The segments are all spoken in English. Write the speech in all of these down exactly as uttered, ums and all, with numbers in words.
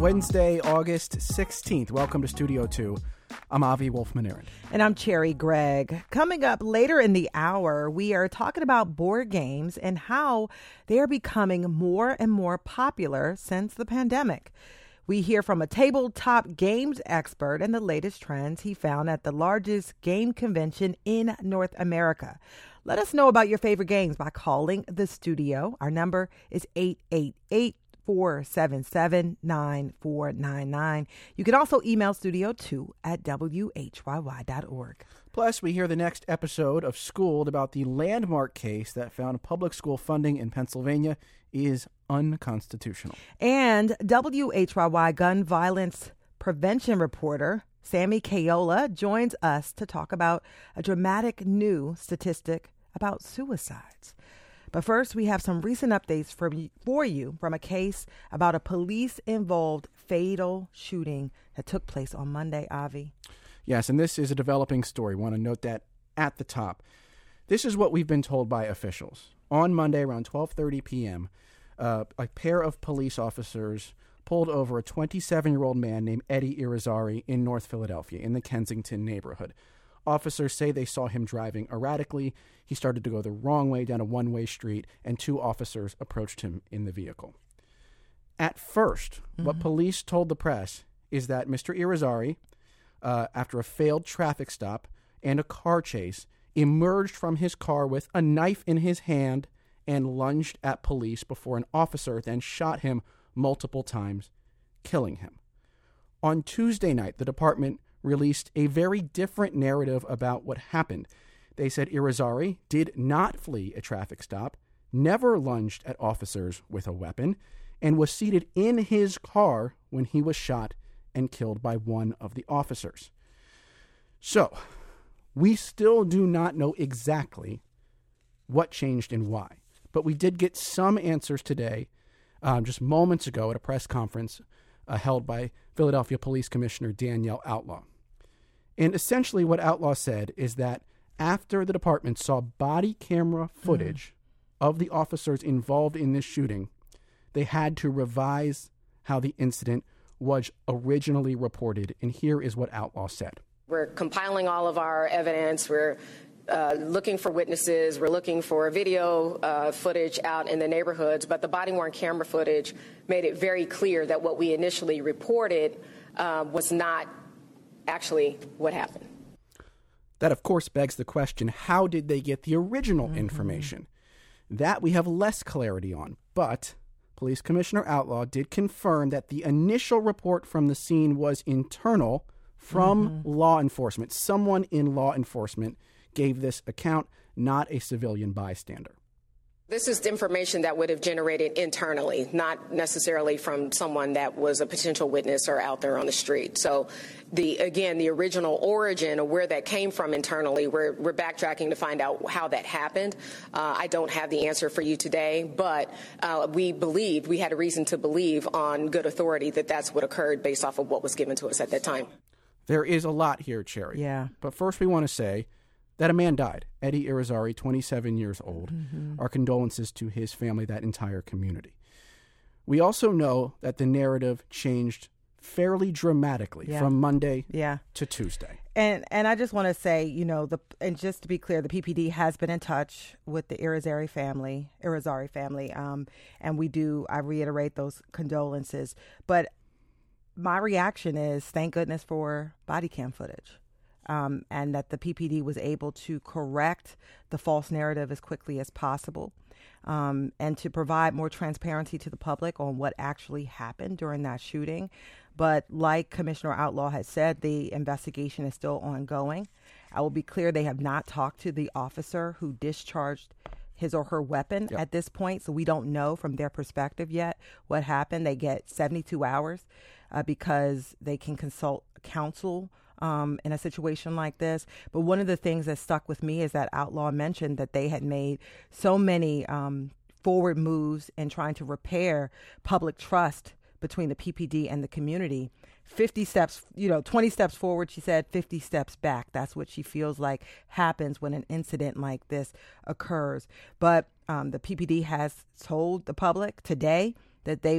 Wednesday, August sixteenth. Welcome to Studio two. I'm Avi Wolfman-Arend. And I'm Cherry Gregg. Coming up later in the hour, we are talking about board games and how they are becoming more and more popular since the pandemic. We hear from a tabletop games expert and the latest trends he found at the largest game convention in North America. Let us know about your favorite games by calling the studio. Our number is eight eight eight, four seven seven, nine four nine nine. You can also email studio two at W H Y Y dot org. Plus, we hear the next episode of Schooled about the landmark case that found public school funding in Pennsylvania is unconstitutional. And W H Y Y gun violence prevention reporter Sammy Kayola joins us to talk about a dramatic new statistic about suicides. But first, we have some recent updates for, for you from a case about a police-involved fatal shooting that took place on Monday, Avi. Yes, and this is a developing story. I want to note that at the top. This is what we've been told by officials. On Monday, around twelve thirty p.m., uh, a pair of police officers pulled over a twenty-seven-year-old man named Eddie Irizarry in North Philadelphia in the Kensington neighborhood. Officers say they saw him driving erratically. He started to go the wrong way down a one-way street, and two officers approached him in the vehicle. At first, mm-hmm. what police told the press is that Mister Irizarry, uh, after a failed traffic stop and a car chase, emerged from his car with a knife in his hand and lunged at police before an officer then shot him multiple times, killing him. On Tuesday night, the department released a very different narrative about what happened. They said Irizarry did not flee a traffic stop, never lunged at officers with a weapon, and was seated in his car when he was shot and killed by one of the officers. So, we still do not know exactly what changed and why, but we did get some answers today, um, just moments ago at a press conference uh, held by Philadelphia Police Commissioner Danielle Outlaw. And essentially what Outlaw said is that after the department saw body camera footage mm. of the officers involved in this shooting, they had to revise how the incident was originally reported. And here is what Outlaw said. We're compiling all of our evidence. We're uh, looking for witnesses. We're looking for video uh, footage out in the neighborhoods. But the body-worn camera footage made it very clear that what we initially reported uh, was not actually what happened. That, of course, begs the question, how did they get the original mm-hmm. information? That we have less clarity on, but Police Commissioner Outlaw did confirm that the initial report from the scene was internal from mm-hmm. law enforcement. Someone in law enforcement gave this account, not a civilian bystander. This is information that would have generated internally, not necessarily from someone that was a potential witness or out there on the street. So, the again, the original origin of where that came from internally, we're, we're backtracking to find out how that happened. Uh, I don't have the answer for you today, but uh, we believed, we had a reason to believe on good authority that that's what occurred based off of what was given to us at that time. There is a lot here, Cherry. Yeah. But first we want to say that a man died, Eddie Irizarry, twenty-seven years old. Mm-hmm. Our condolences to his family, that entire community. We also know that the narrative changed fairly dramatically yeah. from Monday yeah. to Tuesday. And and I just want to say, you know, the and just to be clear, the P P D has been in touch with the Irizarry family, Irizarry family, um, and we do, I reiterate those condolences. But my reaction is, thank goodness for body cam footage. Um, and that the P P D was able to correct the false narrative as quickly as possible, um, and to provide more transparency to the public on what actually happened during that shooting. But like Commissioner Outlaw has said, the investigation is still ongoing. I will be clear, they have not talked to the officer who discharged his or her weapon yep. at this point, so we don't know from their perspective yet what happened. They get seventy-two hours uh, because they can consult counsel Um, in a situation like this. But one of the things that stuck with me is that Outlaw mentioned that they had made so many um, forward moves in trying to repair public trust between the P P D and the community. fifty steps, you know, twenty steps forward, she said, fifty steps back. That's what she feels like happens when an incident like this occurs. But um, the P P D has told the public today that they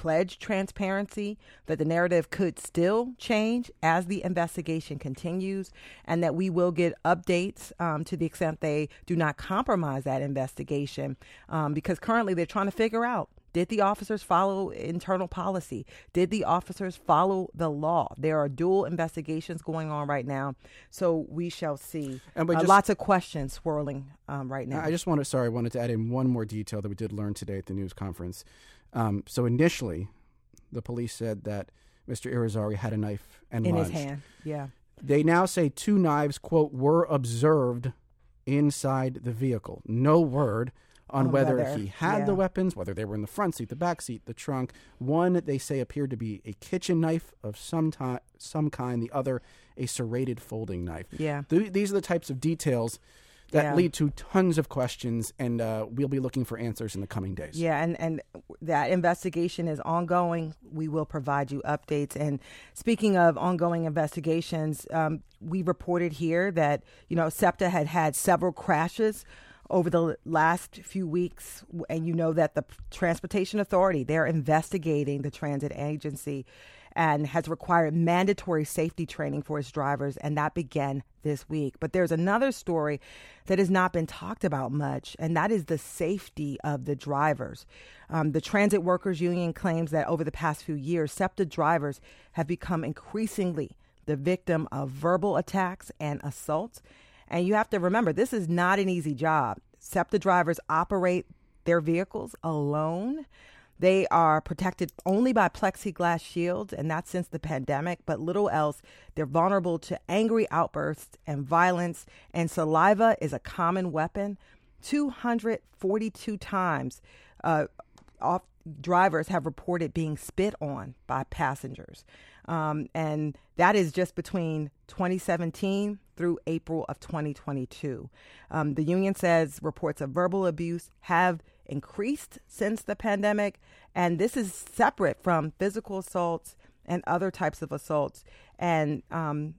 pledge transparency, that the narrative could still change as the investigation continues, and that we will get updates um, to the extent they do not compromise that investigation, um, because currently they're trying to figure out, did the officers follow internal policy? Did the officers follow the law? There are dual investigations going on right now, so we shall see. And uh, just, lots of questions swirling um, right now. I just wanted, sorry, I wanted to add in one more detail that we did learn today at the news conference. Um, so initially, the police said that Mister Irizarry had a knife and in lunch. his hand. Yeah. They now say two knives, quote, were observed inside the vehicle. No word on oh, whether, whether he had yeah. the weapons, whether they were in the front seat, the back seat, the trunk. One, they say, appeared to be a kitchen knife of some ti- some kind. The other, a serrated folding knife. Yeah. Th- these are the types of details that yeah. lead to tons of questions, and uh, we'll be looking for answers in the coming days. Yeah, and, and that investigation is ongoing. We will provide you updates. And speaking of ongoing investigations, um, we reported here that, you know, SEPTA had had several crashes over the last few weeks, and you know that the Transportation Authority, they're investigating the transit agency and has required mandatory safety training for its drivers, and that began this week. But there's another story that has not been talked about much, and that is the safety of the drivers. Um, the Transit Workers Union claims that over the past few years, SEPTA drivers have become increasingly the victim of verbal attacks and assaults. And you have to remember, this is not an easy job. SEPTA drivers operate their vehicles alone. They are protected only by plexiglass shields, and that's since the pandemic, but little else. They're vulnerable to angry outbursts and violence, and saliva is a common weapon. two hundred forty-two times uh, off drivers have reported being spit on by passengers. Um, and that is just between twenty seventeen through April of twenty twenty-two. Um, the union says reports of verbal abuse have increased since the pandemic, and this is separate from physical assaults and other types of assaults. And um,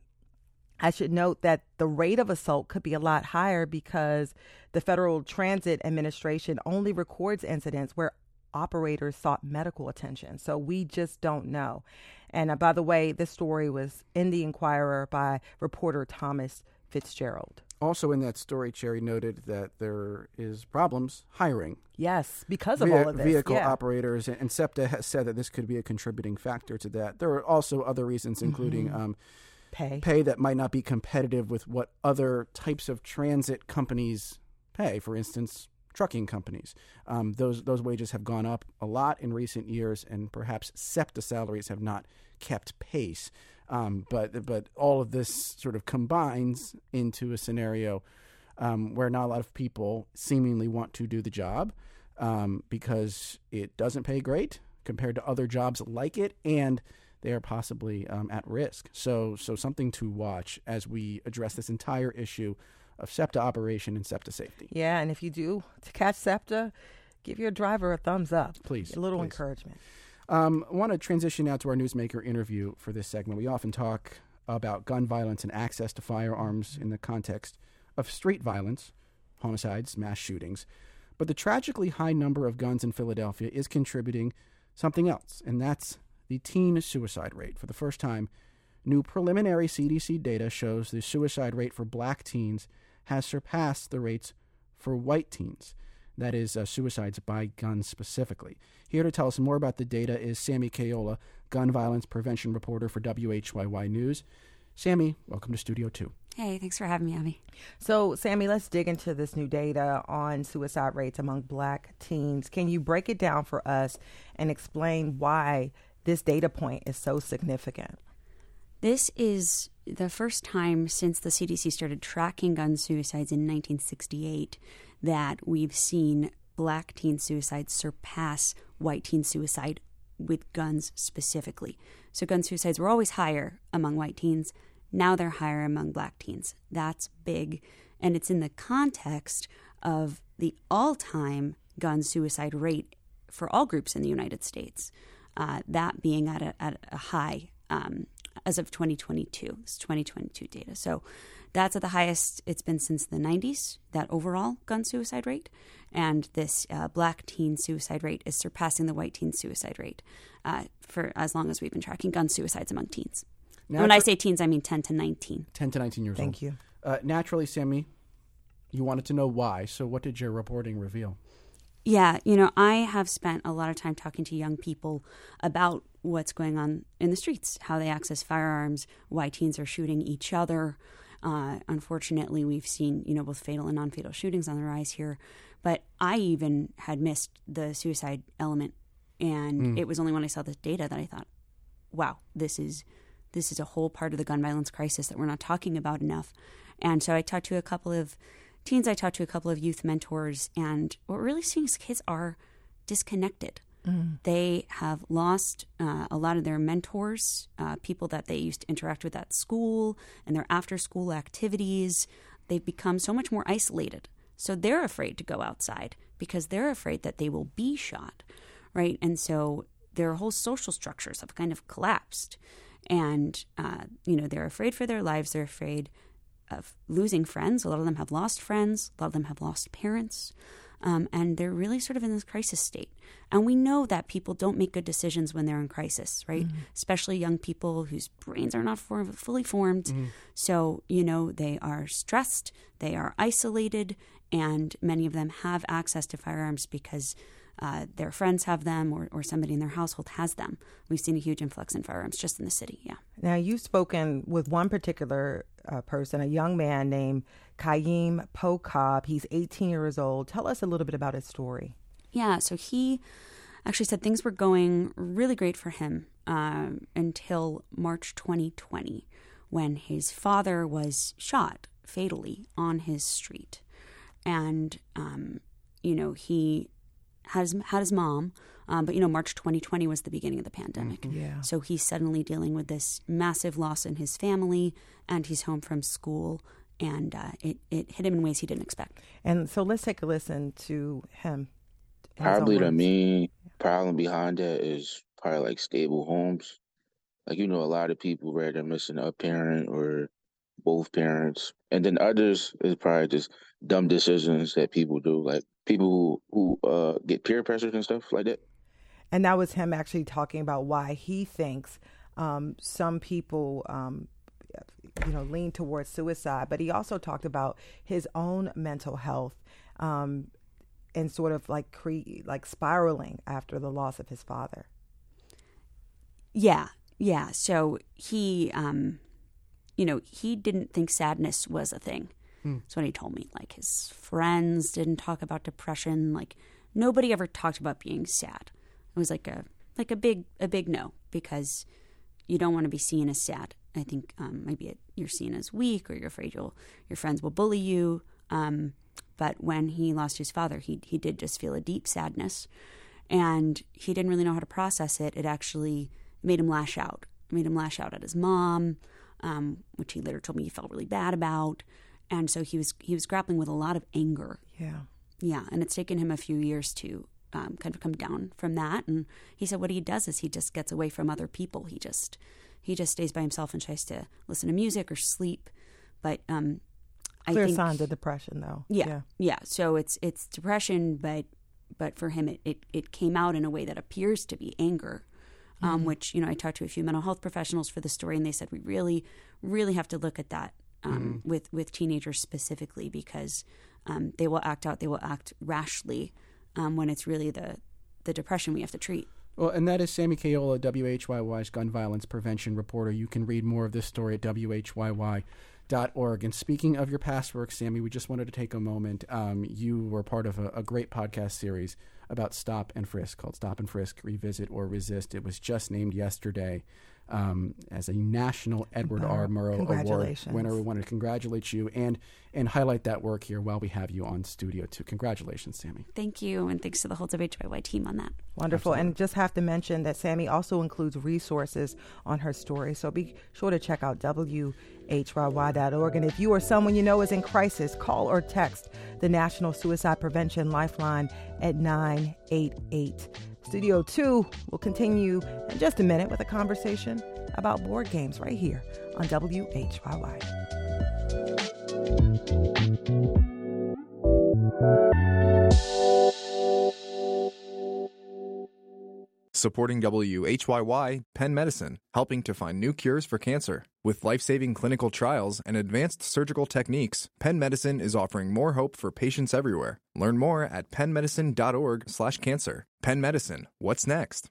I should note that the rate of assault could be a lot higher because the Federal Transit Administration only records incidents where operators sought medical attention. So we just don't know. And uh, by the way, this story was in the Inquirer by reporter Thomas Fitzgerald. Also in that story, Cherry noted that there is problems hiring. Yes, because of Ve- all of this. Vehicle yeah. operators, and, and SEPTA has said that this could be a contributing factor to that. There are also other reasons, including mm-hmm. um, pay. pay that might not be competitive with what other types of transit companies pay. For instance, trucking companies. Um, those those wages have gone up a lot in recent years, and perhaps SEPTA salaries have not kept pace. Um, but but all of this sort of combines into a scenario um, where not a lot of people seemingly want to do the job um, because it doesn't pay great compared to other jobs like it, and they are possibly um, at risk. So so something to watch as we address this entire issue of SEPTA operation and SEPTA safety. Yeah, and if you do to catch SEPTA, give your driver a thumbs up. Please. A little please. encouragement. Um, I want to transition now to our Newsmaker interview for this segment. We often talk about gun violence and access to firearms in the context of street violence, homicides, mass shootings. But the tragically high number of guns in Philadelphia is contributing something else, and that's the teen suicide rate. For the first time, new preliminary C D C data shows the suicide rate for black teens has surpassed the rates for white teens. That is, uh, suicides by guns specifically. Here to tell us more about the data is Sammy Kayola, gun violence prevention reporter for W H Y Y News. Sammy, welcome to Studio two. Hey, thanks for having me, Abby. So, Sammy, let's dig into this new data on suicide rates among black teens. Can you break it down for us and explain why this data point is so significant? This is the first time since the C D C started tracking gun suicides in nineteen sixty-eight that we've seen black teen suicide surpass white teen suicide with guns specifically. So gun suicides were always higher among white teens. Now they're higher among black teens. That's big. And it's in the context of the all-time gun suicide rate for all groups in the United States, uh, that being at a, at a high um, as of twenty twenty-two. It's twenty twenty-two data. So that's at the highest it's been since the nineties, that overall gun suicide rate. And this uh, black teen suicide rate is surpassing the white teen suicide rate uh, for as long as we've been tracking gun suicides among teens. Natu- when I say teens, I mean ten to nineteen. ten to nineteen years Thank old. you. Uh, naturally, Sammy, you wanted to know why. So what did your reporting reveal? Yeah, you know, I have spent a lot of time talking to young people about what's going on in the streets, how they access firearms, why teens are shooting each other. Uh, unfortunately, we've seen, you know, both fatal and non-fatal shootings on the rise here. But I even had missed the suicide element. And mm. it was only when I saw the data that I thought, wow, this is this is a whole part of the gun violence crisis that we're not talking about enough. And so I talked to a couple of teens, I talked to a couple of youth mentors, and what we're really seeing is kids are disconnected. Mm. They have lost uh, a lot of their mentors, uh, people that they used to interact with at school and their after-school activities. They've become so much more isolated. So they're afraid to go outside because they're afraid that they will be shot, right? And so their whole social structures have kind of collapsed. And, uh, you know, they're afraid for their lives. They're afraid of losing friends. A lot of them have lost friends. A lot of them have lost parents. Um, and they're really sort of in this crisis state. And we know that people don't make good decisions when they're in crisis, right? Mm-hmm. Especially young people whose brains are not for, fully formed. Mm-hmm. So, you know, they are stressed, they are isolated, and many of them have access to firearms because uh, their friends have them or, or somebody in their household has them. We've seen a huge influx in firearms just in the city, yeah. Now, you've spoken with one particular uh, person, a young man named Kaim Pocob. He's eighteen years old. Tell us a little bit about his story. Yeah, so he actually said things were going really great for him um, until March twenty twenty, when his father was shot fatally on his street. And, um, you know, he has had his mom, um, but, you know, March twenty twenty was the beginning of the pandemic. Mm-hmm. Yeah. So he's suddenly dealing with this massive loss in his family, and he's home from school, and uh, it, it hit him in ways he didn't expect. And so let's take a listen to him. Probably the main problem behind that is probably like stable homes. Like, you know, a lot of people rather missing a parent or both parents. And then others is probably just dumb decisions that people do, like people who, who uh, get peer pressures and stuff like that. And that was him actually talking about why he thinks um, some people, um, you know, lean towards suicide. But he also talked about his own mental health um, and sort of like cre- like spiraling after the loss of his father. Yeah, yeah. So he, um, you know, he didn't think sadness was a thing. Hmm. That's what he told me. Like, his friends didn't talk about depression. Like, nobody ever talked about being sad. It was like a like a big a big no, because you don't want to be seen as sad. I think um, maybe it, you're seen as weak, or you're afraid you'll your friends will bully you. Um, but when he lost his father, he he did just feel a deep sadness, and he didn't really know how to process it. It actually made him lash out. It made him lash out at his mom, um, which he later told me he felt really bad about. And so he was he was grappling with a lot of anger. Yeah, yeah, and it's taken him a few years to um, kind of come down from that. And he said what he does is he just gets away from other people. He just he just stays by himself and tries to listen to music or sleep. But um, clear I think, signs of depression, though. Yeah, yeah, yeah. So it's it's depression, but but for him it, it, it came out in a way that appears to be anger. Um, mm-hmm. Which, you know, I talked to a few mental health professionals for the story, and they said we really, really have to look at that um, mm-hmm. with, with teenagers specifically, because um, they will act out, they will act rashly um, when it's really the, the depression we have to treat. Well, and that is Sammy Kayola, W H Y Y's gun violence prevention reporter. You can read more of this story at W H Y Y dot org. And speaking of your past work, Sammy, we just wanted to take a moment. Um, you were part of a, a great podcast series about Stop and Frisk called Stop and Frisk, Revisit or Resist. It was just named yesterday um, as a National Edward R. Murrow Award winner. We want to congratulate you and and highlight that work here while we have you on studio, too. Congratulations, Sammy. Thank you, and thanks to the whole W H Y Y team on that. Wonderful. Absolutely. And just have to mention that Sammy also includes resources on her story, so be sure to check out W H Y Y dot org. And if you or someone you know is in crisis, call or text the National Suicide Prevention Lifeline at nine eight eight. Studio two will continue in just a minute with a conversation about board games right here on W H Y Y. Supporting W H Y Y, Penn Medicine, helping to find new cures for cancer. With life-saving clinical trials and advanced surgical techniques, Penn Medicine is offering more hope for patients everywhere. Learn more at penn medicine dot org slash cancer. Penn Medicine, what's next?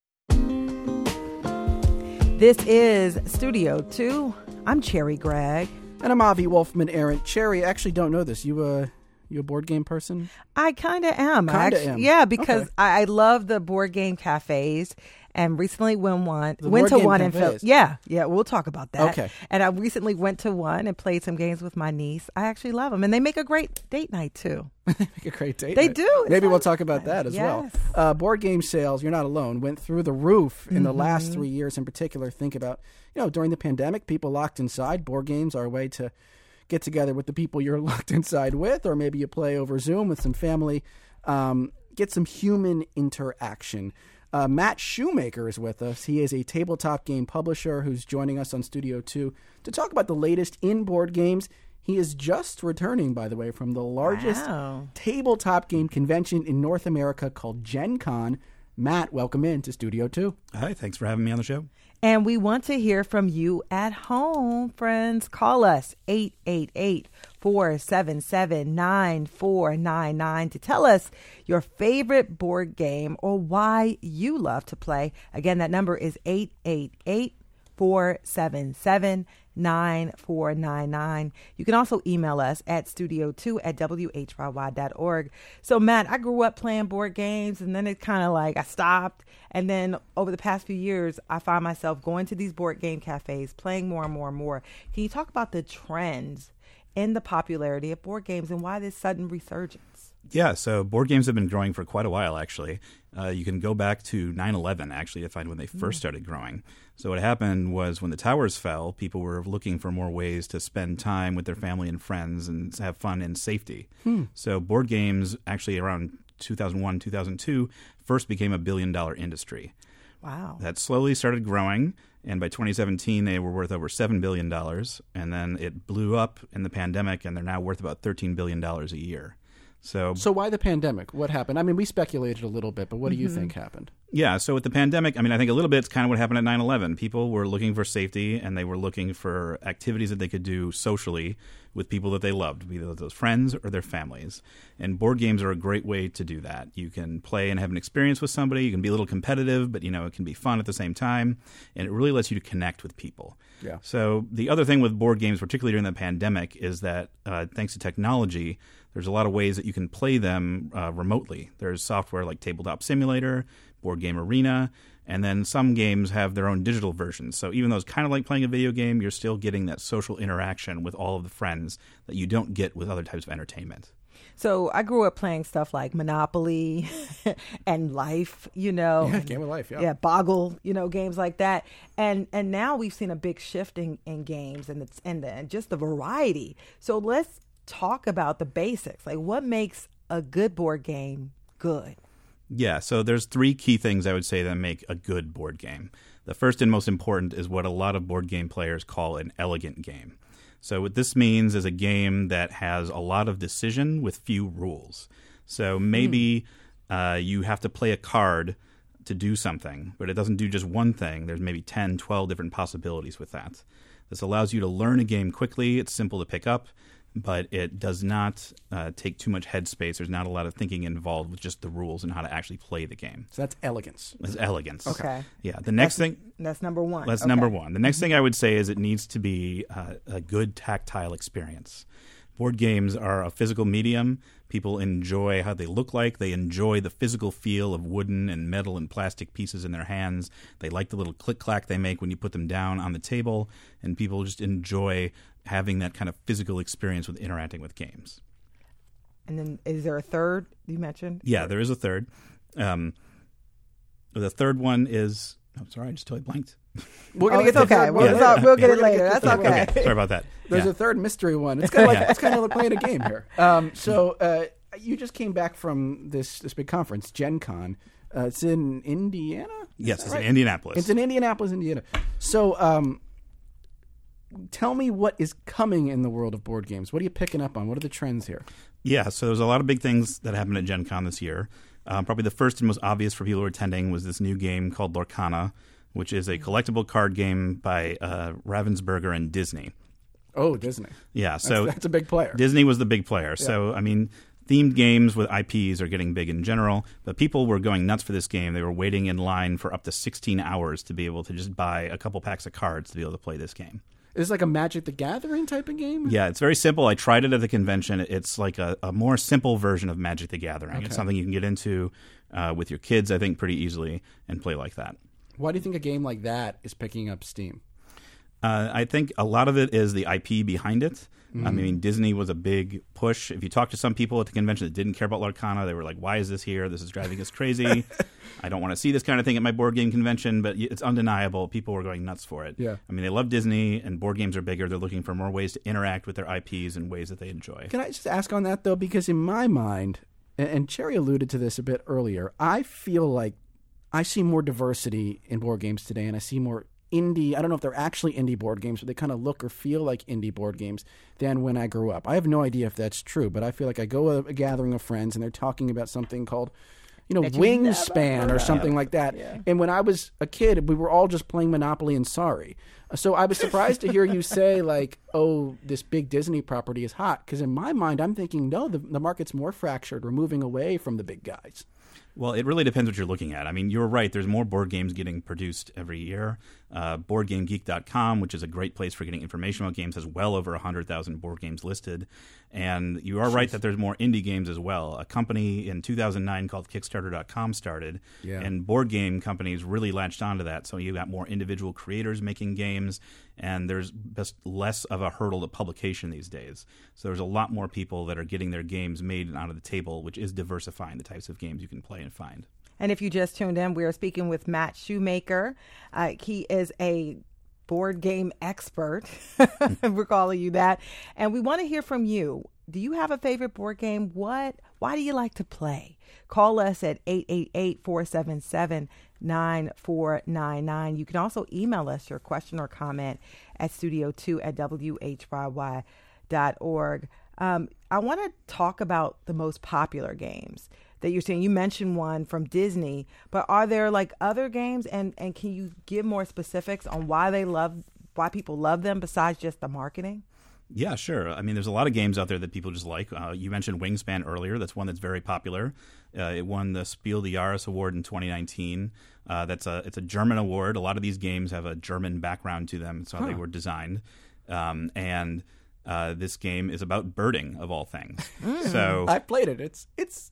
This is Studio two. I'm Cherry Gregg. And I'm Avi Wolfman Aaron. Cherry, I actually don't know this. You uh You a board game person? I kind of am. Kind of actually, am. Yeah, because Okay. I, I love the board game cafes, and recently went one The went board to game one in cafes. Phil- Yeah, yeah. We'll talk about that. Okay. And I recently went to one and played some games with my niece. I actually love them, and they make a great date night too. Make a great date. They night. do. It's Maybe we'll always talk about fun. that as well. Yes. Uh, board game sales, you're not alone, went through the roof in the Mm-hmm. last three years in particular. Think about, you know, during the pandemic, people locked inside. Board games are a way to get together with the people you're locked inside with, or maybe you play over Zoom with some family. Um, get some human interaction. Uh, Matt Shoemaker is with us. He is a tabletop game publisher who's joining us on Studio two to talk about the latest in board games. He is just returning, by the way, from the largest Wow. tabletop game convention in North America called Gen Con. Matt, welcome in to Studio two. Hi, thanks for having me on the show. And we want to hear from you at home, friends. Call us eight eight eight, four seven seven, nine four nine nine to tell us your favorite board game or why you love to play. Again, that number is eight eight eight, four seven seven, nine four nine nine. You can also email us at studio two at w h y y dot org. So, Matt, I grew up playing board games, and then it kind of like I stopped. And then over the past few years, I find myself going to these board game cafes, playing more and more and more. Can you talk about the trends in the popularity of board games and why this sudden resurgence? Yeah, so board games have been growing for quite a while, actually. Uh, you can go back to nine eleven, actually, to find when they first started growing. So what happened was when the towers fell, people were looking for more ways to spend time with their family and friends and have fun in safety. Hmm. So board games, actually around two thousand one, two thousand two, first became a billion-dollar industry. Wow. That slowly started growing, and by twenty seventeen, they were worth over seven billion dollars, and then it blew up in the pandemic, and they're now worth about thirteen billion dollars a year. So, So why the pandemic? What happened? I mean, we speculated a little bit, but what do you think happened? yeah, so with the pandemic, I mean, I think a little bit it's kind of what happened at nine eleven. People were looking for safety, and they were looking for activities that they could do socially with people that they loved, either those friends or their families. And board games are a great way to do that. You can play and have an experience with somebody. You can be a little competitive, but, you know, it can be fun at the same time. And it really lets you to connect with people. Yeah. So the other thing with board games, particularly during the pandemic, is that uh, thanks to technology, there's a lot of ways that you can play them uh, remotely. There's software like Tabletop Simulator, Board Game Arena, and then some games have their own digital versions. So even though it's kind of like playing a video game, you're still getting that social interaction with all of the friends that you don't get with other types of entertainment. So I grew up playing stuff like Monopoly and Life, you know. Yeah, Game of Life, yeah. Yeah, Boggle, you know, games like that. And and now we've seen a big shift in, in games and it's and, the, and just the variety. So let's talk about the basics. Like what makes a good board game good? Yeah, so there's three key things I would say that make a good board game. The first and most important is what a lot of board game players call an elegant game. So what this means is a game that has a lot of decision with few rules. So maybe mm. uh, you have to play a card to do something, but it doesn't do just one thing. There's maybe ten, twelve different possibilities with that. This allows you to learn a game quickly. It's simple to pick up, but it does not uh, take too much headspace. There's not a lot of thinking involved with just the rules and how to actually play the game. So that's elegance. It's elegance. Okay. Yeah. The next that's, thing... That's number one. That's okay. number one. The next thing I would say is it needs to be uh, a good tactile experience. Board games are a physical medium. People enjoy how they look like. They enjoy the physical feel of wooden and metal and plastic pieces in their hands. They like the little click-clack they make when you put them down on the table. And people just enjoy having that kind of physical experience with interacting with games. And then is there a third you mentioned? Yeah, there is a third. Um, the third one is... Oh, sorry, I just totally blanked. We're gonna oh, get it's the okay. third We'll, one. yeah. we'll get We're it gonna later. get the That's third okay. one. Okay, sorry about that. There's yeah. a third mystery one. It's kind of like it's kind of like playing a game here. Um, so uh, you just came back from this this big conference, Gen Con. Uh, it's in Indiana. Yes, it's right? in Indianapolis. It's in Indianapolis, Indiana. So, um, tell me what is coming in the world of board games. What are you picking up on? What are the trends here? Yeah, so there's a lot of big things that happened at Gen Con this year. Um, probably the first and most obvious for people who are attending was this new game called Lorcana, which is a collectible card game by uh, Ravensburger and Disney. Oh, Disney. Yeah, so that's, that's a big player. Disney was the big player. Yeah. So, I mean, themed games with I Ps are getting big in general, but people were going nuts for this game. They were waiting in line for up to sixteen hours to be able to just buy a couple packs of cards to be able to play this game. Is this like a Magic the Gathering type of game? Yeah, it's very simple. I tried it at the convention. It's like a, a more simple version of Magic the Gathering. Okay. It's something you can get into uh, with your kids, I think, pretty easily and play like that. Why do you think a game like that is picking up steam? Uh, I think a lot of it is the I P behind it. Mm-hmm. I mean, Disney was a big push. If you talk to some people at the convention that didn't care about Lorcana, they were like, why is this here? This is driving us crazy. I don't want to see this kind of thing at my board game convention, but it's undeniable. People were going nuts for it. Yeah. I mean, they love Disney, and board games are bigger. They're looking for more ways to interact with their I Ps in ways that they enjoy. Can I just ask on that, though? Because in my mind, and, and Cherry alluded to this a bit earlier, I feel like I see more diversity in board games today, and I see more indie, I don't know if they're actually indie board games, but they kind of look or feel like indie board games than when I grew up. I have no idea if that's true, but I feel like I go to a gathering of friends and they're talking about something called, you know, Wingspan or something like that. Yeah. And when I was a kid, we were all just playing Monopoly and Sorry. So I was surprised to hear you say, like, oh, this big Disney property is hot. Because in my mind, I'm thinking, no, the, the market's more fractured. We're moving away from the big guys. Well, it really depends what you're looking at. I mean, you're right. There's more board games getting produced every year. Uh, board game geek dot com, which is a great place for getting information about games, has well over one hundred thousand board games listed. And you are Jeez. right that there's more indie games as well. A company in two thousand nine called Kickstarter dot com started, yeah. and board game companies really latched onto that. So you got more individual creators making games, and there's just less of a hurdle to publication these days. So there's a lot more people that are getting their games made and onto the table, which is diversifying the types of games you can play and find. And if you just tuned in, we are speaking with Matt Shoemaker. Uh, he is a board game expert. We're calling you that. And we want to hear from you. Do you have a favorite board game? What? Why do you like to play? Call us at eight eight eight, four seven seven, nine four nine nine. You can also email us your question or comment at studio two at W H Y Y dot org. Um, I want to talk about the most popular games that you're seeing. You mentioned one from Disney, but are there like other games, and, and can you give more specifics on why they love, why people love them besides just the marketing? Yeah, sure. I mean, there's a lot of games out there that people just like. Uh, you mentioned Wingspan earlier. That's one that's very popular. Uh, it won the Spiel des Jahres award in twenty nineteen. Uh, that's a it's a German award. A lot of these games have a German background to them. That's how huh. they were designed. Um, and uh, this game is about birding, of all things. Mm. So I played it. It's it's.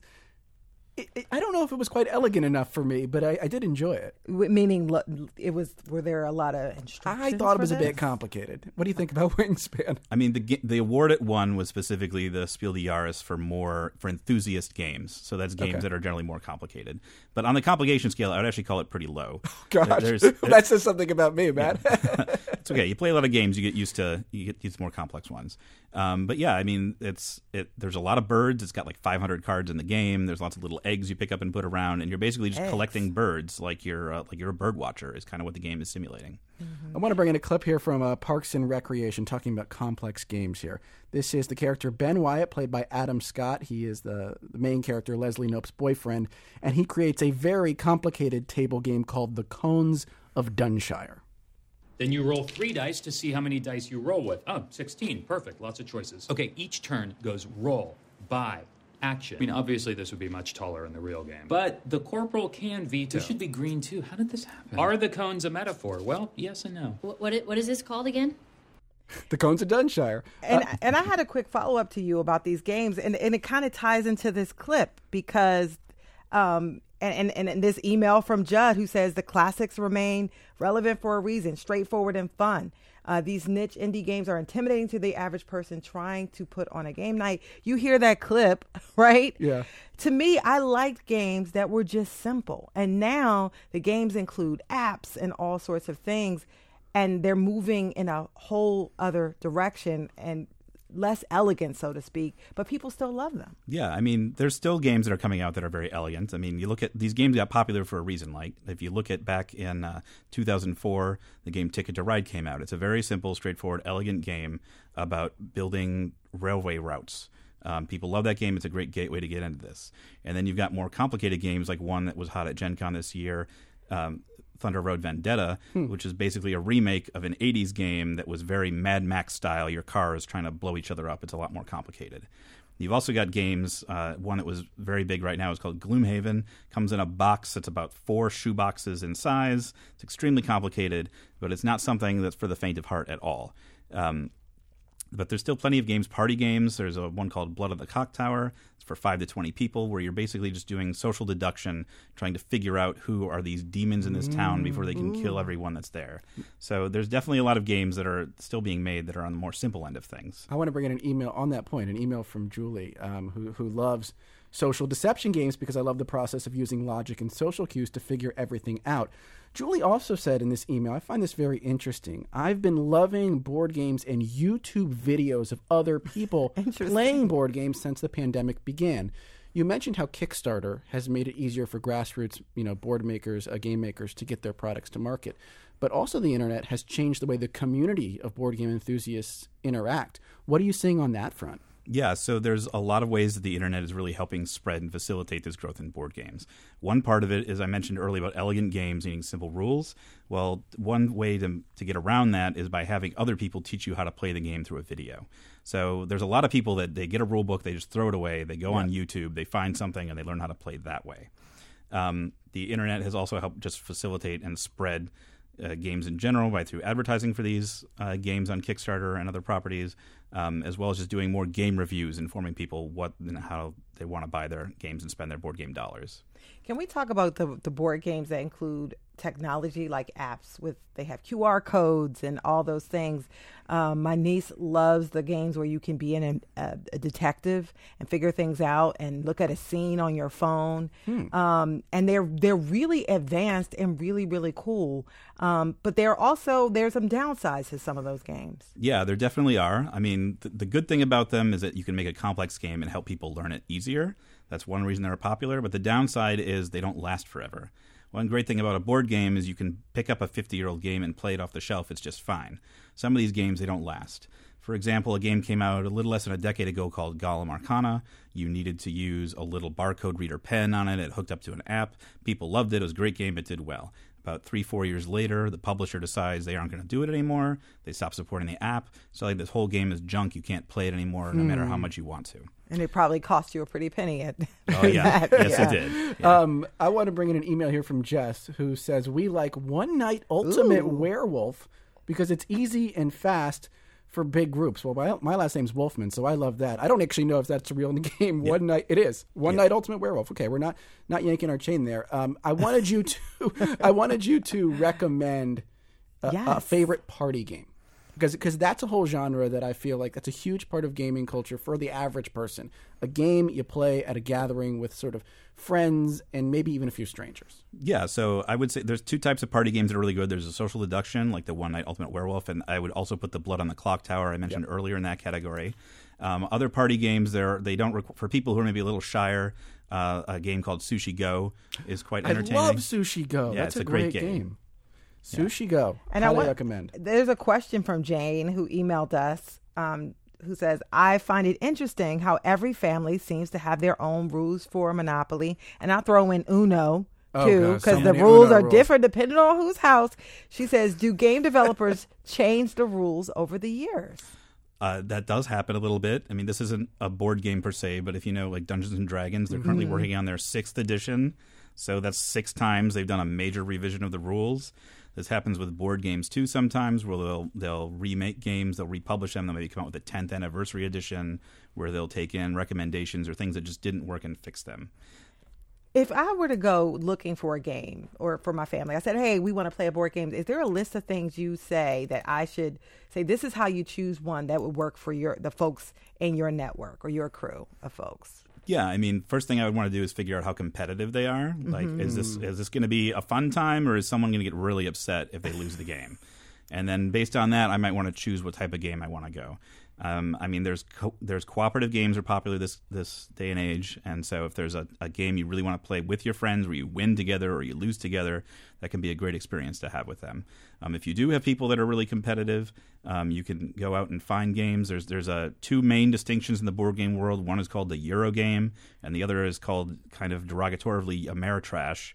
It, it, I don't know if it was quite elegant enough for me, but I, I did enjoy it. Meaning, it was. Were there a lot of instructions? I thought it was this? a bit complicated. What do you think about Wingspan? I mean, the the award it won was specifically the Spiel des Jahres for more for enthusiast games. So that's games okay. that are generally more complicated. But on the complication scale, I would actually call it pretty low. Oh, gosh, there's, there's, that says something about me, man. Yeah. It's okay. You play a lot of games, you get used to you get used to more complex ones. Um, but yeah, I mean, it's it. There's a lot of birds. It's got like five hundred cards in the game. There's lots of little eggs you pick up and put around, and you're basically just eggs. collecting birds, like you're uh, like you're a bird watcher. Is kind of what the game is simulating. Mm-hmm. I want to bring in a clip here from uh, Parks and Recreation talking about complex games here. This is the character Ben Wyatt, played by Adam Scott. He is the, the main character, Leslie Knope's boyfriend, and he creates a very complicated table game called The Cones of Dunshire. Then you roll three dice to see how many dice you roll with. Oh, sixteen. Perfect. Lots of choices. Okay, each turn goes roll, buy, action. I mean, obviously this would be much taller in the real game. But the corporal can veto. This should be green, too. How did this happen? Are the cones a metaphor? Well, yes and no. What, what, what is this called again? The Cones of Dunshire. And uh, and I had a quick follow-up to you about these games, and, and it kind of ties into this clip because... Um, And, and, and this email from Judd who says the classics remain relevant for a reason, straightforward and fun. Uh, these niche indie games are intimidating to the average person trying to put on a game night. You hear that clip, right? Yeah. To me, I liked games that were just simple. And now the games include apps and all sorts of things. And they're moving in a whole other direction. And less elegant, so to speak, but people still love them. Yeah, I mean, there's still games that are coming out that are very elegant. I mean, you look at these games got popular for a reason. Like, if you look at back in uh, two thousand four, the game Ticket to Ride came out. It's a very simple, straightforward, elegant game about building railway routes. Um, people love that game. It's a great gateway to get into this. And then you've got more complicated games, like one that was hot at Gen Con this year, um, Thunder Road Vendetta, hmm. which is basically a remake of an eighties game that was very Mad Max style. Your car is trying to blow each other up. It's a lot more complicated. You've also got games, uh, one that was very big right now is called Gloomhaven. Comes in a box that's about four shoe boxes in size. It's extremely complicated, but it's not something that's for the faint of heart at all. Um, But there's still plenty of games, party games. There's a one called Blood of the Clock Tower. It's for five to twenty people, where you're basically just doing social deduction, trying to figure out who are these demons in this town before they can kill everyone that's there. So there's definitely a lot of games that are still being made that are on the more simple end of things. I want to bring in an email on that point, an email from Julie, um, who, who loves social deception games because I love the process of using logic and social cues to figure everything out. Julie also said in this email, I find this very interesting, I've been loving board games and YouTube videos of other people playing board games since the pandemic began. You mentioned how Kickstarter has made it easier for grassroots, you know, board makers, uh, game makers to get their products to market. But also the internet has changed the way the community of board game enthusiasts interact. What are you seeing on that front? Yeah, so there's a lot of ways that the internet is really helping spread and facilitate this growth in board games. One part of it is I mentioned earlier about elegant games needing simple rules. Well, one way to, to get around that is by having other people teach you how to play the game through a video. So there's a lot of people that they get a rule book, they just throw it away, they go yeah. on YouTube, they find something, and they learn how to play that way. Um, the internet has also helped just facilitate and spread Uh, games in general by through advertising for these uh, games on Kickstarter and other properties, um, as well as just doing more game reviews, informing people what and how they want to buy their games and spend their board game dollars. Can we talk about the the board games that include technology like apps with they have Q R codes and all those things? Um, my niece loves the games where you can be in a, a, a detective and figure things out and look at a scene on your phone. Hmm. Um, and they're they're really advanced and really really cool. Um, but they're also there's some downsides to some of those games. Yeah, there definitely are. I mean, th- the good thing about them is that you can make a complex game and help people learn it easier. That's one reason they're popular. But the downside is they don't last forever. One great thing about a board game is you can pick up a fifty-year-old game and play it off the shelf. It's just fine. Some of these games, they don't last. For example, a game came out a little less than a decade ago called Gollum Arcana. You needed to use a little barcode reader pen on it. It hooked up to an app. People loved it. It was a great game. It did well. About three, four years later, the publisher decides they aren't going to do it anymore. They stop supporting the app. So like this whole game is junk. You can't play it anymore no hmm. matter how much you want to. And it probably cost you a pretty penny at Oh, yeah. yes, yeah. it did. Yeah. Um, I want to bring in an email here from Jess who says, we like One Night Ultimate Ooh. Werewolf because it's easy and fast for big groups. Well, my, my last name's Wolfman, so I love that. I don't actually know if that's a real game. Yep. One night, it is. One yep. Night Ultimate Werewolf. Okay, we're not not yanking our chain there. Um, I wanted you to, I wanted you to recommend a, yes. a favorite party game. Because because that's a whole genre that I feel like that's a huge part of gaming culture for the average person. A game you play at a gathering with sort of friends and maybe even a few strangers. Yeah, so I would say there's two types of party games that are really good. There's a social deduction, like the One Night Ultimate Werewolf, and I would also put the Blood on the Clock Tower I mentioned yep. earlier in that category. Um, other party games, they're, they don't requ- for people who are maybe a little shyer, uh, a game called Sushi Go is quite entertaining. I love Sushi Go. Yeah, that's it's a, a great, great game. game. Sushi yeah. Go. And Highly I want, recommend. There's a question from Jane who emailed us um, who says, I find it interesting how every family seems to have their own rules for Monopoly. And I'll throw in Uno, too, because oh, so the rules Uno are rules. different depending on whose house. She says, do game developers change the rules over the years? Uh, that does happen a little bit. I mean, this isn't a board game per se, but if you know, like Dungeons and Dragons, they're mm-hmm. currently working on their sixth edition. So that's six times they've done a major revision of the rules. This happens with board games too sometimes, where they'll they'll remake games, they'll republish them, they'll maybe come out with a tenth anniversary edition where they'll take in recommendations or things that just didn't work and fix them. If I were to go looking for a game or for my family, I said, hey, we want to play a board game. Is there a list of things you say that I should say, this is how you choose one that would work for your the folks in your network or your crew of folks? Yeah, I mean, first thing I would want to do is figure out how competitive they are. Like, mm-hmm. is this is this going to be a fun time, or is someone going to get really upset if they lose the game? And then based on that, I might want to choose what type of game I want to go. Um, I mean, there's co- there's cooperative games are popular this this day and age, and so if there's a, a game you really want to play with your friends, where you win together or you lose together, that can be a great experience to have with them. Um, if you do have people that are really competitive, um, you can go out and find games. There's there's a two main distinctions in the board game world. One is called the Euro game, and the other is called, kind of derogatorily, Ameritrash.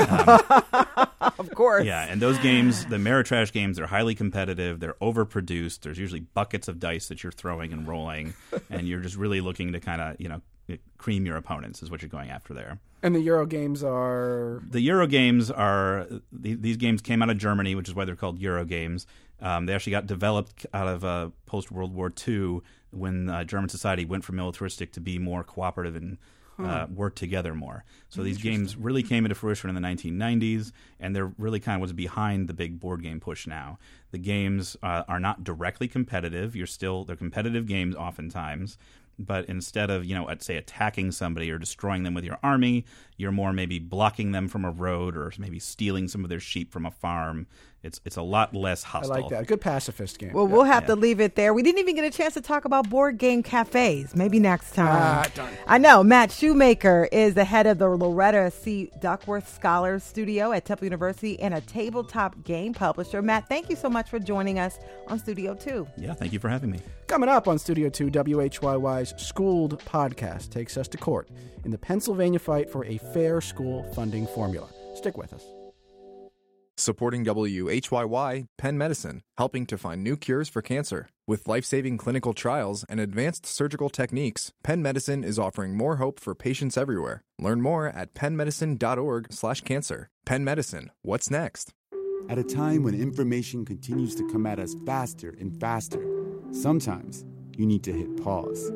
Um, of course. Yeah, and those games, the Ameritrash games, they're highly competitive. They're overproduced. There's usually buckets of dice that you're throwing and rolling, and you're just really looking to kind of, you know, cream your opponents is what you're going after there. And the Euro games are... The Euro games are... These games came out of Germany, which is why they're called Euro games. Um, they actually got developed out of uh, post-World War Two when uh, German society went from militaristic to be more cooperative and uh, huh. work together more. So these games really came into fruition in the nineteen nineties, and they're really kind of what's behind the big board game push now. The games uh, are not directly competitive. You're still... They're competitive games oftentimes. But instead of, you know, let's say attacking somebody or destroying them with your army, you're more maybe blocking them from a road or maybe stealing some of their sheep from a farm. It's it's a lot less hostile. I like that. A good pacifist game. Well, yeah. we'll have yeah. to leave it there. We didn't even get a chance to talk about board game cafes. Maybe next time. Ah, darn it. I know. Matt Shoemaker is the head of the Loretta C. Duckworth Scholars Studio at Temple University and a tabletop game publisher. Matt, thank you so much for joining us on Studio two. Yeah, thank you for having me. Coming up on Studio two, W H Y Y's Schooled podcast takes us to court in the Pennsylvania fight for a fair school funding formula. Stick with us. Supporting W H Y Y, Penn Medicine, helping to find new cures for cancer. With life-saving clinical trials and advanced surgical techniques, Penn Medicine is offering more hope for patients everywhere. Learn more at pennmedicine.org slash cancer. Penn Medicine, what's next? At a time when information continues to come at us faster and faster, sometimes you need to hit pause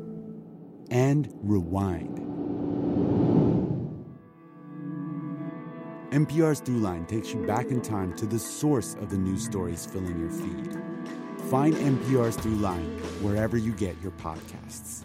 and rewind. N P R's Throughline takes you back in time to the source of the news stories filling your feed. Find N P R's Throughline wherever you get your podcasts.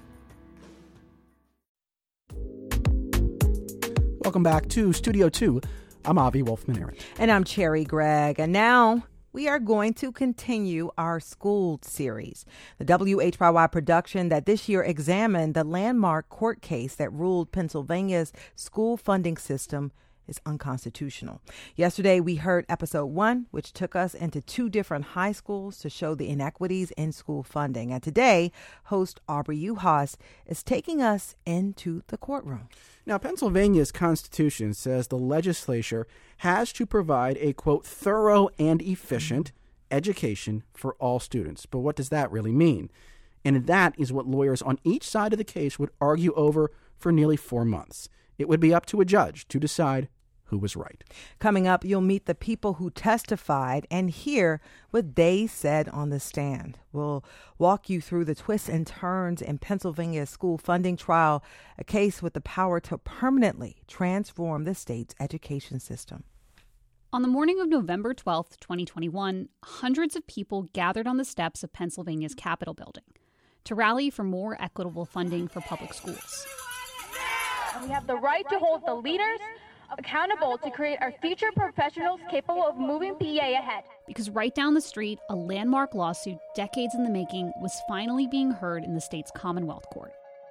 Welcome back to Studio two. I'm Avi Wolfman-Arent. And I'm Cherry Gregg. And now we are going to continue our Schooled series, the W H Y Y production that this year examined the landmark court case that ruled Pennsylvania's school funding system is unconstitutional. Yesterday, we heard episode one, which took us into two different high schools to show the inequities in school funding. And today, host Aubrey Uhas is taking us into the courtroom. Now, Pennsylvania's Constitution says the legislature has to provide a, quote, thorough and efficient education for all students. But what does that really mean? And that is what lawyers on each side of the case would argue over for nearly four months. It would be up to a judge to decide who was right. Coming up, you'll meet the people who testified and hear what they said on the stand. We'll walk you through the twists and turns in Pennsylvania's school funding trial, a case with the power to permanently transform the state's education system. On the morning of November twelfth, twenty twenty-one, hundreds of people gathered on the steps of Pennsylvania's Capitol building to rally for more equitable funding for public schools. We have the right to hold the leaders accountable to create our future professionals capable of moving P A ahead. Because right down the street, a landmark lawsuit decades in the making was finally being heard in the state's Commonwealth Court.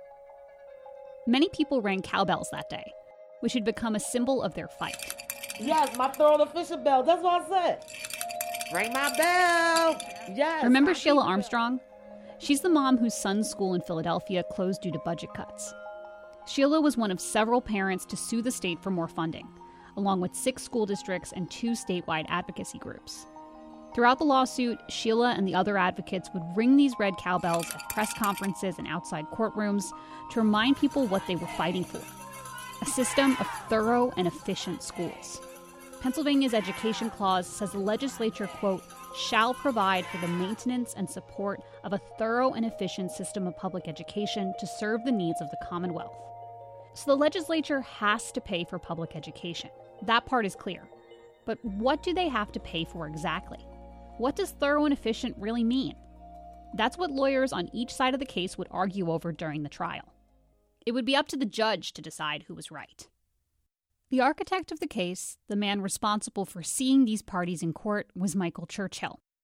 Many people rang cowbells that day, which had become a symbol of their fight. Yes, my throw the fishing bell. That's what I said. Ring my bell. Yes. Remember Sheila Armstrong? She's the mom whose son's school in Philadelphia closed due to budget cuts. Sheila was one of several parents to sue the state for more funding, along with six school districts and two statewide advocacy groups. Throughout the lawsuit, Sheila and the other advocates would ring these red cowbells at press conferences and outside courtrooms to remind people what they were fighting for: a system of thorough and efficient schools. Pennsylvania's Education Clause says the legislature, quote, shall provide for the maintenance and support of a thorough and efficient system of public education to serve the needs of the Commonwealth. So the legislature has to pay for public education. That part is clear. But what do they have to pay for exactly? What does thorough and efficient really mean? That's what lawyers on each side of the case would argue over during the trial. It would be up to the judge to decide who was right. The architect of the case, the man responsible for seeing these parties in court, was Michael Churchill.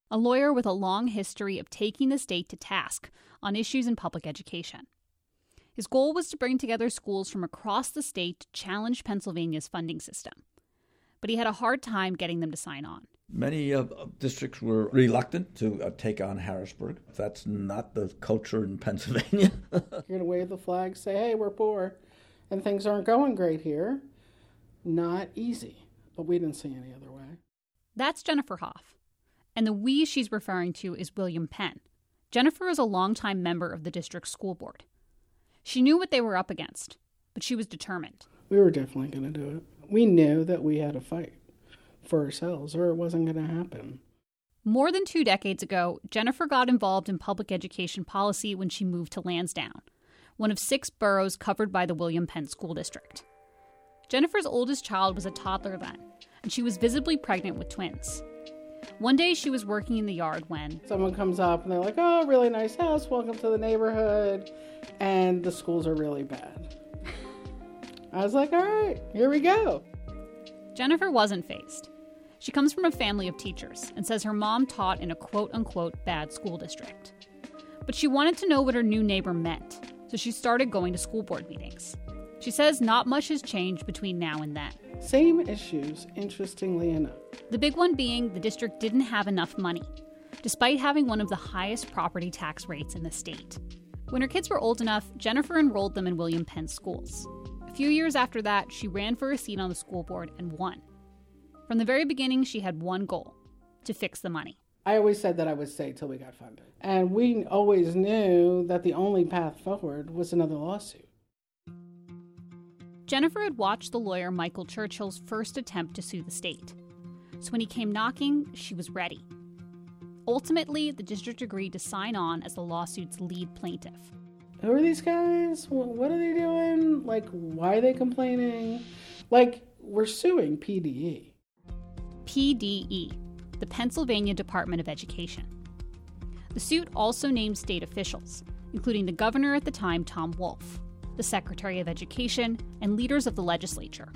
a lawyer with a long history of taking the state to task on issues in public education. His goal was to bring together schools from across the state to challenge Pennsylvania's funding system. But he had a hard time getting them to sign on. Many uh, districts were reluctant to uh, take on Harrisburg. That's not the culture in Pennsylvania. You're going to wave the flag, say, hey, we're poor, and things aren't going great here. Not easy, but we didn't see any other way. That's Jennifer Hoff. And the we she's referring to is William Penn. Jennifer is a longtime member of the district school board. She knew what they were up against, but she was determined. We were definitely going to do it. We knew that we had to fight for ourselves, or it wasn't going to happen. More than two decades ago, Jennifer got involved in public education policy when she moved to Lansdowne, one of six boroughs covered by the William Penn School District. Jennifer's oldest child was a toddler then, and she was visibly pregnant with twins. One day she was working in the yard when someone comes up and they're like, oh, really nice house, welcome to the neighborhood, and the schools are really bad. I was like, all right, here we go. Jennifer wasn't fazed. She comes from a family of teachers and says her mom taught in a quote-unquote bad school district. But she wanted to know what her new neighbor meant, so she started going to school board meetings. She says not much has changed between now and then. Same issues, interestingly enough. The big one being the district didn't have enough money, despite having one of the highest property tax rates in the state. When her kids were old enough, Jennifer enrolled them in William Penn schools. A few years after that, she ran for a seat on the school board and won. From the very beginning, she had one goal: to fix the money. I always said that I would stay till we got funded. And we always knew that the only path forward was another lawsuit. Jennifer had watched the lawyer Michael Churchill's first attempt to sue the state. So when he came knocking, she was ready. Ultimately, the district agreed to sign on as the lawsuit's lead plaintiff. Who are these guys? What are they doing? Like, why are they complaining? Like, we're suing P D E. P D E, the Pennsylvania Department of Education. The suit also named state officials, including the governor at the time, Tom Wolf, the Secretary of Education, and leaders of the legislature.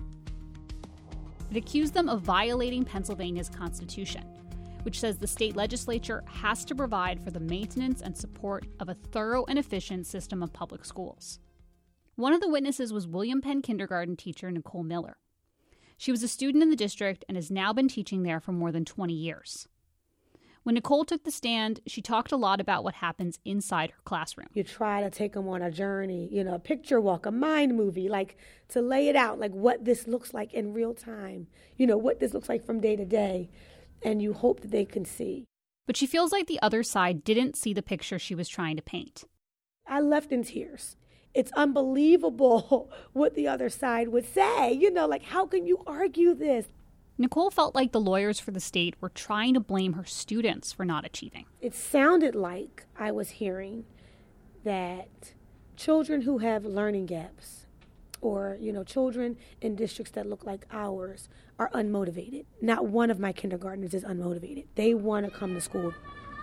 It accused them of violating Pennsylvania's Constitution, which says the state legislature has to provide for the maintenance and support of a thorough and efficient system of public schools. One of the witnesses was William Penn kindergarten teacher Nicole Miller. She was a student in the district and has now been teaching there for more than twenty years. When Nicole took the stand, she talked a lot about what happens inside her classroom. You try to take them on a journey, you know, a picture walk, a mind movie, like to lay it out, like what this looks like in real time, you know, what this looks like from day to day, and you hope that they can see. But she feels like the other side didn't see the picture she was trying to paint. I left in tears. It's unbelievable what the other side would say. You know, like, how can you argue this? Nicole felt like the lawyers for the state were trying to blame her students for not achieving. It sounded like I was hearing that children who have learning gaps or, you know, children in districts that look like ours are unmotivated. Not one of my kindergartners is unmotivated. They want to come to school.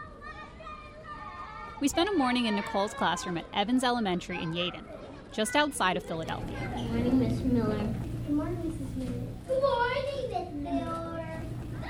We spent a morning in Nicole's classroom at Evans Elementary in Yeadon, just outside of Philadelphia. Good morning, Miss Miller. Good morning, Missus Miller. Good morning, Miss Miller.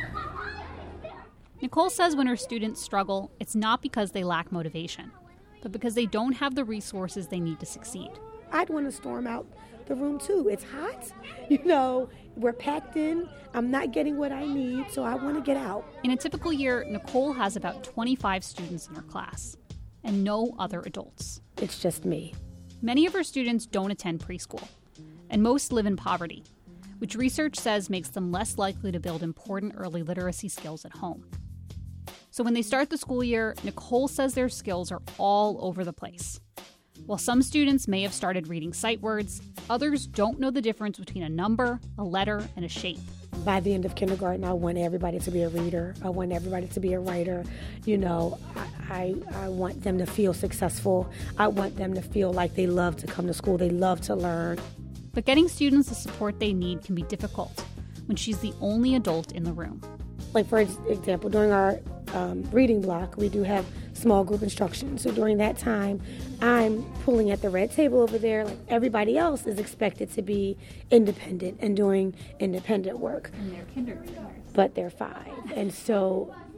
Nicole says when her students struggle, it's not because they lack motivation, but because they don't have the resources they need to succeed. I'd want to storm out the room, too. It's hot. You know, we're packed in. I'm not getting what I need, so I want to get out. In a typical year, Nicole has about twenty-five students in her class, and no other adults. It's just me. Many of her students don't attend preschool, and most live in poverty, which research says makes them less likely to build important early literacy skills at home. So when they start the school year, Nicole says their skills are all over the place. While some students may have started reading sight words, others don't know the difference between a number, a letter, and a shape. By the end of kindergarten, I want everybody to be a reader. I want everybody to be a writer. You know, I, I, I want them to feel successful. I want them to feel like they love to come to school. They love to learn. But getting students the support they need can be difficult when she's the only adult in the room. Like, for example, during our um, reading block, we do have small group instruction. So during that time, I'm pulling at the red table over there. Like, everybody else is expected to be independent and doing independent work. And they're kindergartners. But they're five. And so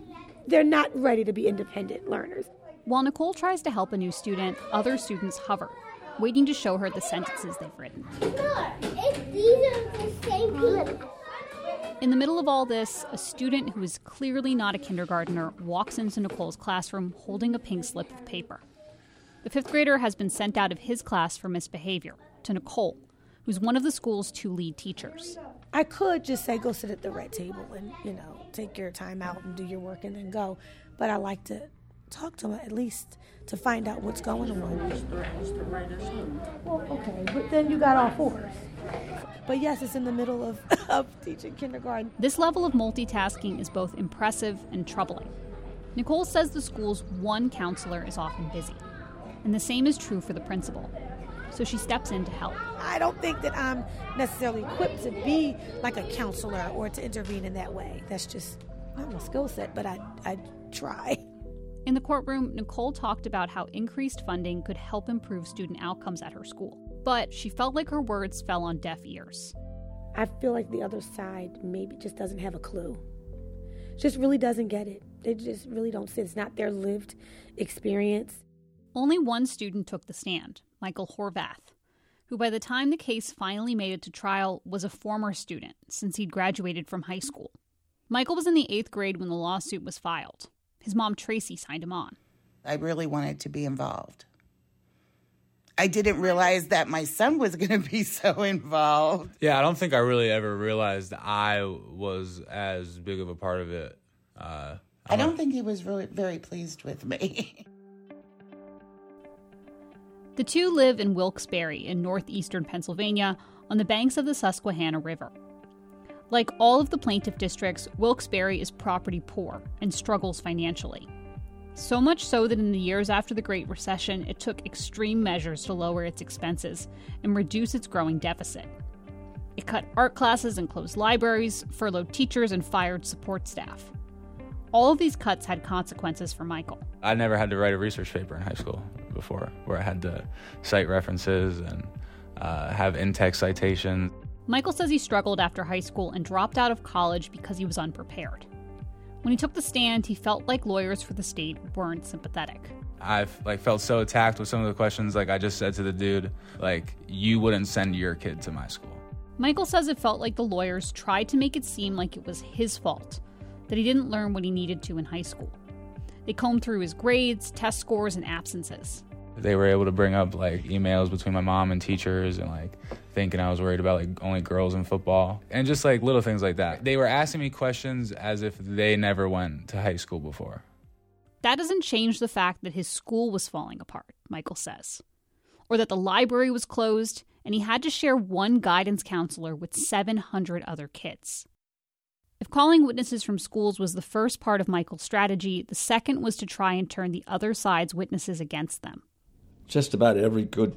they're not ready to be independent learners. While Nicole tries to help a new student, other students hover, waiting to show her the sentences they've written. Look, if these are the same people. In the middle of all this, a student who is clearly not a kindergartner walks into Nicole's classroom holding a pink slip of paper. The fifth grader has been sent out of his class for misbehavior to Nicole, who's one of the school's two lead teachers. I could just say, go sit at the red table and, you know, take your time out and do your work and then go. But I like to talk to them at least to find out what's going on. Well, okay, but then you got all fours. But yes, it's in the middle of, of teaching kindergarten. This level of multitasking is both impressive and troubling. Nicole says the school's one counselor is often busy, and the same is true for the principal. So she steps in to help. I don't think that I'm necessarily equipped to be like a counselor or to intervene in that way. That's just not my skill set, but I, I try. In the courtroom, Nicole talked about how increased funding could help improve student outcomes at her school. But she felt like her words fell on deaf ears. I feel like the other side maybe just doesn't have a clue. Just really doesn't get it. They just really don't see it. It's not their lived experience. Only one student took the stand, Michael Horvath, who by the time the case finally made it to trial was a former student since he'd graduated from high school. Michael was in the eighth grade when the lawsuit was filed. His mom, Tracy, signed him on. I really wanted to be involved. I didn't realize that my son was going to be so involved. Yeah, I don't think I really ever realized I was as big of a part of it. Uh, I don't think he was really very pleased with me. The two live in Wilkes-Barre in northeastern Pennsylvania on the banks of the Susquehanna River. Like all of the plaintiff districts, Wilkes-Barre is property poor and struggles financially. So much so that in the years after the Great Recession, it took extreme measures to lower its expenses and reduce its growing deficit. It cut art classes and closed libraries, furloughed teachers, and fired support staff. All of these cuts had consequences for Michael. I never had to write a research paper in high school before, where I had to cite references and uh, have in-text citations. Michael says he struggled after high school and dropped out of college because he was unprepared. When he took the stand, he felt like lawyers for the state weren't sympathetic. I've like felt so attacked with some of the questions. Like I just said to the dude, like, you wouldn't send your kid to my school. Michael says it felt like the lawyers tried to make it seem like it was his fault, that he didn't learn what he needed to in high school. They combed through his grades, test scores, and absences. They were able to bring up like emails between my mom and teachers and like thinking I was worried about like only girls in football and just like little things like that. They were asking me questions as if they never went to high school before. That doesn't change the fact that his school was falling apart, Michael says, or that the library was closed and he had to share one guidance counselor with seven hundred other kids. If calling witnesses from schools was the first part of Michael's strategy, the second was to try and turn the other side's witnesses against them. Just about every good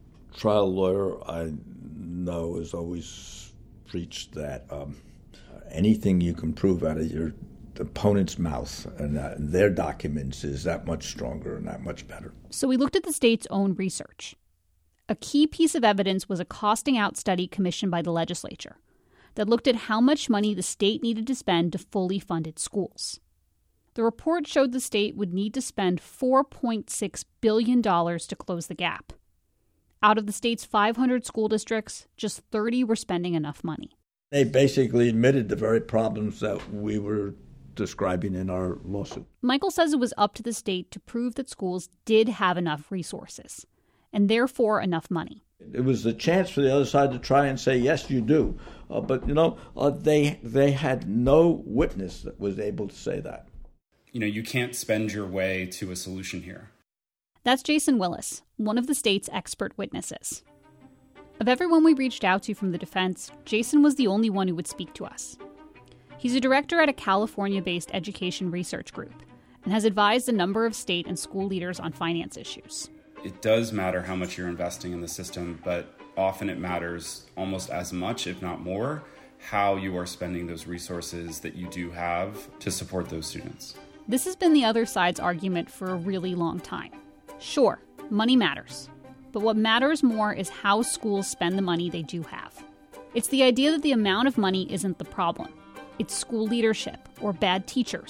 trial lawyer I know has always preached that um, anything you can prove out of your opponent's mouth and, uh, and their documents is that much stronger and that much better. So we looked at the state's own research. A key piece of evidence was a costing out study commissioned by the legislature that looked at how much money the state needed to spend to fully fund its schools. The report showed the state would need to spend four point six billion dollars to close the gap. Out of the state's five hundred school districts, just thirty were spending enough money. They basically admitted the very problems that we were describing in our lawsuit. Michael says it was up to the state to prove that schools did have enough resources, and therefore enough money. It was the chance for the other side to try and say, yes, you do. Uh, but, you know, uh, they they had no witness that was able to say that. You know, you can't spend your way to a solution here. That's Jason Willis, one of the state's expert witnesses. Of everyone we reached out to from the defense, Jason was the only one who would speak to us. He's a director at a California-based education research group and has advised a number of state and school leaders on finance issues. It does matter how much you're investing in the system, but often it matters almost as much, if not more, how you are spending those resources that you do have to support those students. This has been the other side's argument for a really long time. Sure, money matters, but what matters more is how schools spend the money they do have. It's the idea that the amount of money isn't the problem. It's school leadership, or bad teachers,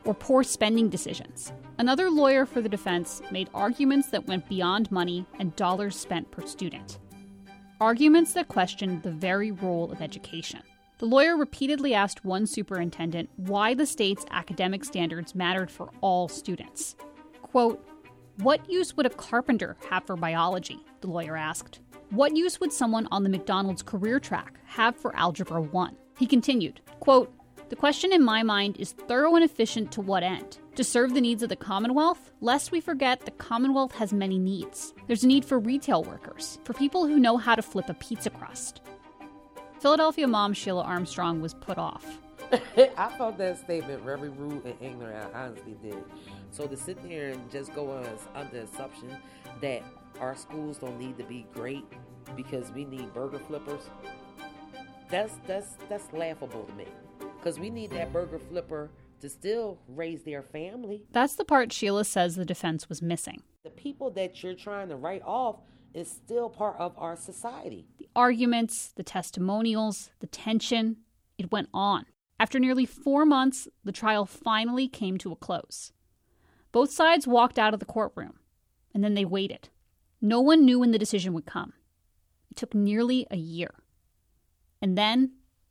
or poor spending decisions. Another lawyer for the defense made arguments that went beyond money and dollars spent per student. Arguments that questioned the very role of education. The lawyer repeatedly asked one superintendent why the state's academic standards mattered for all students. Quote, "What use would a carpenter have for biology?" the lawyer asked. "What use would someone on the McDonald's career track have for Algebra one?" He continued, quote, "The question in my mind is thorough and efficient to what end? To serve the needs of the Commonwealth? Lest we forget the Commonwealth has many needs. There's a need for retail workers, for people who know how to flip a pizza crust." Philadelphia mom Sheila Armstrong was put off. I found that statement very rude and ignorant. I honestly did. So to sit there and just go on under the assumption that our schools don't need to be great because we need burger flippers, that's that's that's laughable to me. Because we need that burger flipper to still raise their family. That's the part Sheila says the defense was missing. The people that you're trying to write off is still part of our society. The arguments, the testimonials, the tension, it went on. After nearly four months, the trial finally came to a close. Both sides walked out of the courtroom, and then they waited. No one knew when the decision would come. It took nearly a year. And then...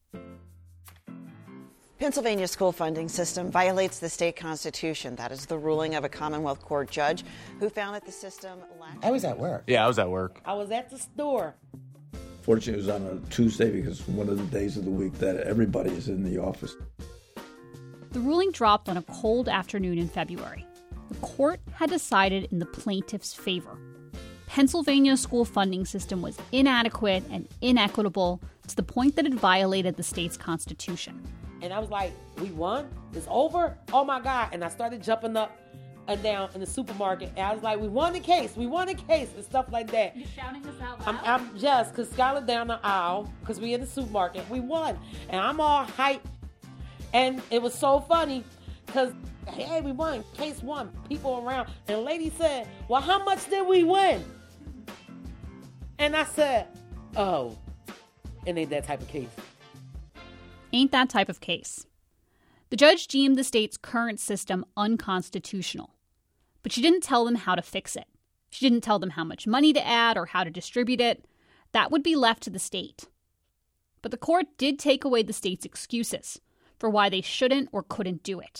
Pennsylvania's school funding system violates the state constitution. That is the ruling of a Commonwealth Court judge who found that the system lacked... I was at work. Yeah, I was at work. I was at the store. Fortunately, it was on a Tuesday because it's one of the days of the week that everybody is in the office. The ruling dropped on a cold afternoon in February. The court had decided in the plaintiff's favor. Pennsylvania's school funding system was inadequate and inequitable to the point that it violated the state's constitution. And I was like, we won? It's over? Oh my God. And I started jumping up and down in the supermarket. And I was like, we won the case. We won the case and stuff like that. You're shouting this out I'm, loud? I'm just, because Skylar down the aisle, because we in the supermarket. We won. And I'm all hyped. And it was so funny because, hey, we won. Case won. People around. And the lady said, well, how much did we win? And I said, oh, it ain't that type of case. Ain't that type of case. The judge deemed the state's current system unconstitutional, but she didn't tell them how to fix it. She didn't tell them how much money to add or how to distribute it. That would be left to the state. But the court did take away the state's excuses for why they shouldn't or couldn't do it.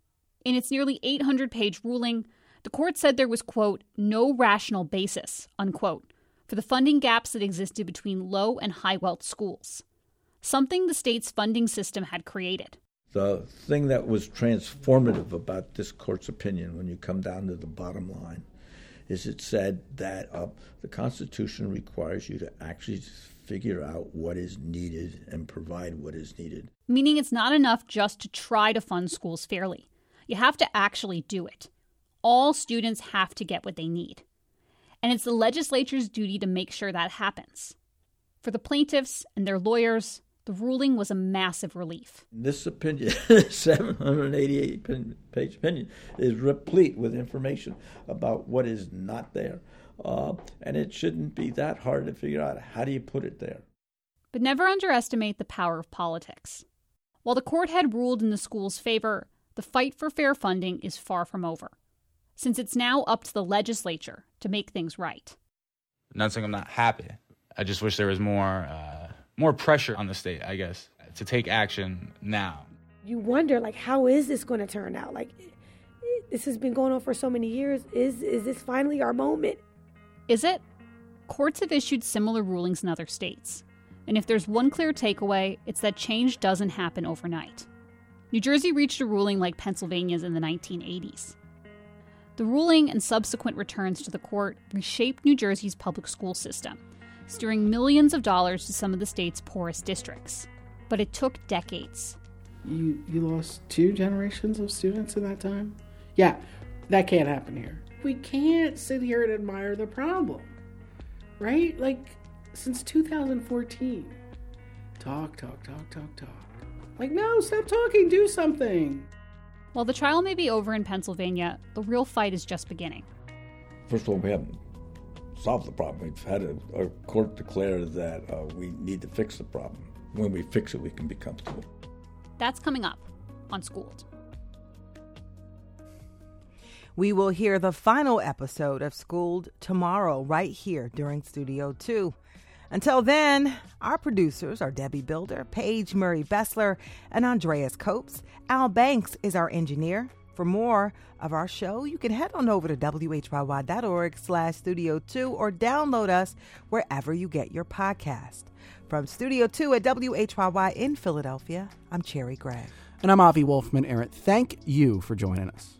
In its nearly eight hundred page ruling, the court said there was, quote, no rational basis, unquote, for the funding gaps that existed between low and high wealth schools. Something the state's funding system had created. The thing that was transformative about this court's opinion, when you come down to the bottom line, is it said that uh, the Constitution requires you to actually figure out what is needed and provide what is needed. Meaning it's not enough just to try to fund schools fairly. You have to actually do it. All students have to get what they need. And it's the legislature's duty to make sure that happens. For the plaintiffs and their lawyers, the ruling was a massive relief. This opinion, seven hundred eighty-eight page opinion, is replete with information about what is not there. Uh, and it shouldn't be that hard to figure out how do you put it there. But never underestimate the power of politics. While the court had ruled in the school's favor, the fight for fair funding is far from over, since it's now up to the legislature to make things right. Not saying I'm not happy. I just wish there was more... Uh... More pressure on the state, I guess, to take action now. You wonder, like, how is this going to turn out? Like, this has been going on for so many years. Is is this finally our moment? Is it? Courts have issued similar rulings in other states. And if there's one clear takeaway, it's that change doesn't happen overnight. New Jersey reached a ruling like Pennsylvania's in the nineteen eighties. The ruling and subsequent returns to the court reshaped New Jersey's public school system, steering millions of dollars to some of the state's poorest districts. But it took decades. You you lost two generations of students in that time? Yeah, that can't happen here. We can't sit here and admire the problem, right? Like, since two thousand fourteen. Talk, talk, talk, talk, talk. Like, no, stop talking, do something. While the trial may be over in Pennsylvania, the real fight is just beginning. First of all, we haven't solve the problem. We've had a, a court declare that uh, we need to fix the problem. When we fix it, we can be comfortable. That's coming up on Schooled. We will hear the final episode of Schooled tomorrow right here during Studio two. Until then, our producers are Debbie Builder, Paige Murray Bessler, and Andreas Copes. Al Banks is our engineer. For more of our show, you can head on over to W H Y Y dot org slash studio two or download us wherever you get your podcast. From Studio two at W H Y Y in Philadelphia, I'm Cherry Gregg. And I'm Avi Wolfman Arent. Thank you for joining us.